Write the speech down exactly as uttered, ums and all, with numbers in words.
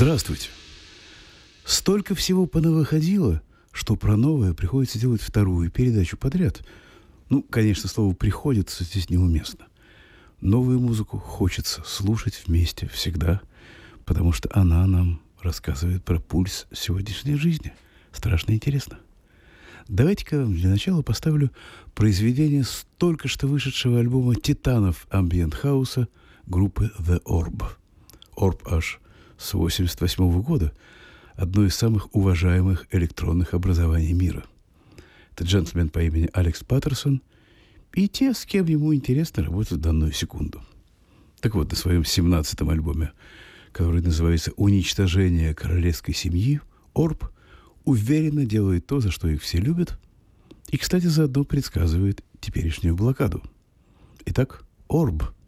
Здравствуйте. Столько всего понавыходило, что про новое приходится делать вторую передачу подряд. Ну, конечно, слово «приходится» здесь неуместно. Новую музыку хочется слушать вместе всегда, потому что она нам рассказывает про пульс сегодняшней жизни. Страшно интересно. Давайте-ка для начала поставлю произведение с только что вышедшего альбома титанов амбиент-хауса группы The Orb. Orb аж с восемьдесят восьмого года. Одно из самых уважаемых электронных образований мира. Это джентльмен по имени Алекс Паттерсон и те, с кем ему интересно работать в данную секунду. Так вот, на своем семнадцатом альбоме, который называется «Уничтожение королевской семьи», Orb уверенно делает то, за что их все любят, и, кстати, заодно предсказывает теперешнюю блокаду. Итак, Orb.